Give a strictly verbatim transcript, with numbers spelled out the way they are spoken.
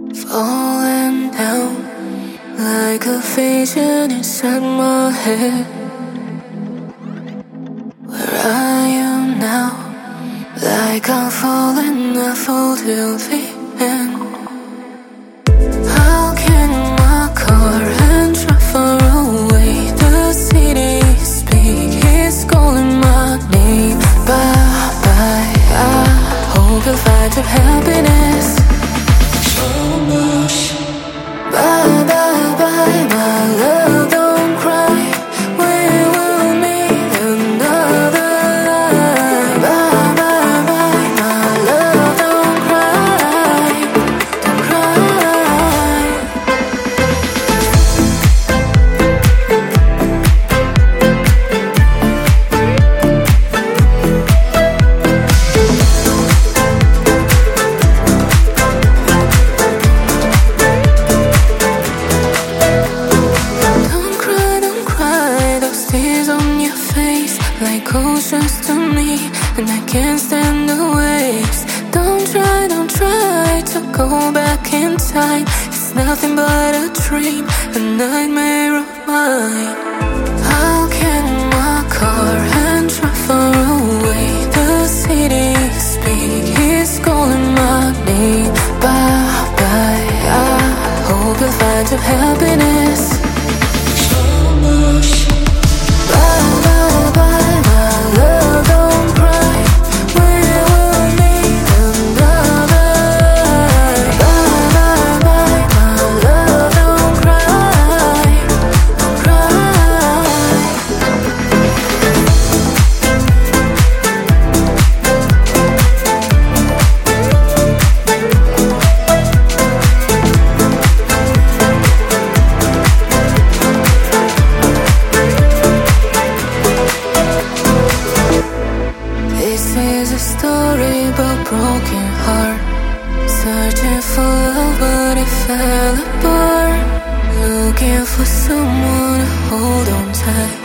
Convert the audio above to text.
falling down like a vision inside my head. Where are you now? Like I'm falling, I fall till the end. How can my car and drive far away? The city speak, it's calling my name. Bye bye, I hope you'll find your happiness. Bye bye bye, my love, don't cry. We will meet another life. Bye bye bye, my love, don't cry, don't cry. Don't cry, don't cry, those tears on your face like oceans to me, and I can't stand the waves. Don't try, don't try to go back in time. It's nothing but a dream, a nightmare of mine. How can my car and drive far away? The city speak, it's calling my name. Bye bye, I hope you'll find your happiness. Bye bye bye, my love, don't cry. We will meet another life. Bye bye bye, my love, don't cry, don't cry. This is a story about broken heart, searching for love but it fell apart, looking for someone to hold on tight.